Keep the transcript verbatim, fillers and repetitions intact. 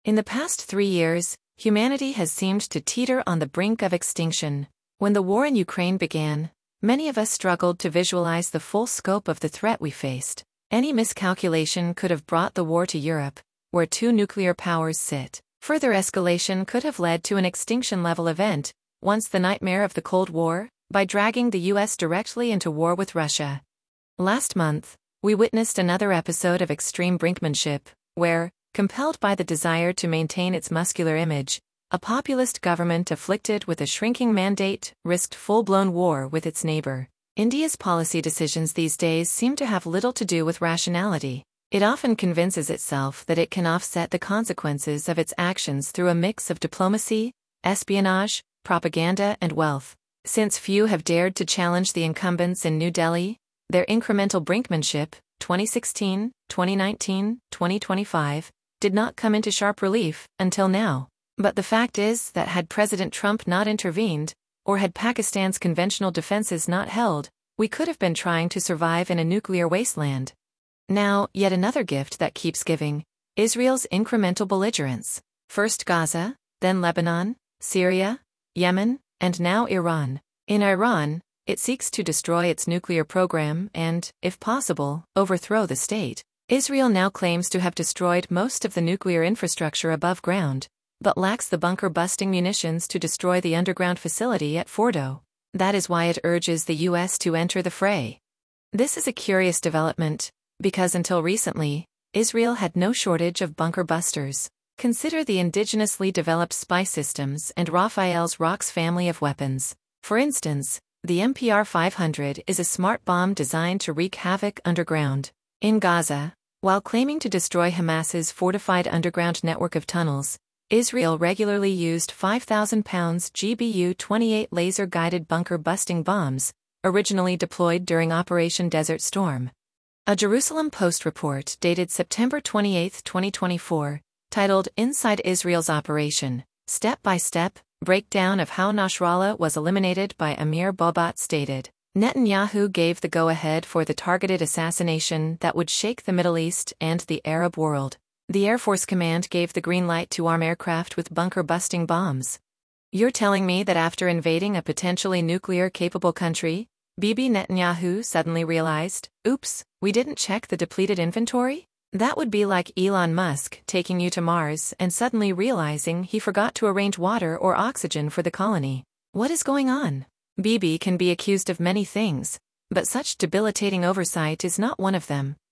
In the past three years, humanity has seemed to teeter on the brink of extinction. When the war in Ukraine began, many of us struggled to visualize the full scope of the threat we faced. Any miscalculation could have brought the war to Europe, where two nuclear powers sit. Further escalation could have led to an extinction-level event, once the nightmare of the Cold War, by dragging the U S directly into war with Russia. Last month, we witnessed another episode of extreme brinkmanship, where, compelled by the desire to maintain its muscular image, a populist government afflicted with a shrinking mandate risked full-blown war with its neighbor. India's policy decisions these days seem to have little to do with rationality. It often convinces itself that it can offset the consequences of its actions through a mix of diplomacy, espionage, propaganda, and wealth. Since few have dared to challenge the incumbents in New Delhi, their incremental brinkmanship, twenty sixteen, twenty nineteen, twenty twenty-five, did not come into sharp relief until now. But the fact is that had President Trump not intervened, or had Pakistan's conventional defenses not held, we could have been trying to survive in a nuclear wasteland. Now, yet another gift that keeps giving: Israel's incremental belligerence. First Gaza, then Lebanon, Syria, Yemen, and now Iran. In Iran, it seeks to destroy its nuclear program and, if possible, overthrow the state. Israel now claims to have destroyed most of the nuclear infrastructure above ground, but lacks the bunker-busting munitions to destroy the underground facility at Fordo. That is why it urges the U S to enter the fray. This is a curious development, because until recently, Israel had no shortage of bunker busters. Consider the indigenously developed spy systems and Rafael's Rock's family of weapons. For instance, the M P R five hundred is a smart bomb designed to wreak havoc underground. In Gaza, while claiming to destroy Hamas's fortified underground network of tunnels, Israel regularly used five thousand pound G B U twenty-eight laser-guided bunker-busting bombs, originally deployed during Operation Desert Storm. A Jerusalem Post report dated September twenty-eighth, twenty twenty-four, titled Inside Israel's Operation, Step-by-Step, Breakdown of How Nasrallah Was Eliminated by Amir Bobat stated, Netanyahu gave the go-ahead for the targeted assassination that would shake the Middle East and the Arab world. The Air Force Command gave the green light to arm aircraft with bunker-busting bombs. You're telling me that after invading a potentially nuclear-capable country, Bibi Netanyahu suddenly realized, oops, we didn't check the depleted inventory? That would be like Elon Musk taking you to Mars and suddenly realizing he forgot to arrange water or oxygen for the colony. What is going on? Bibi can be accused of many things, but such debilitating oversight is not one of them.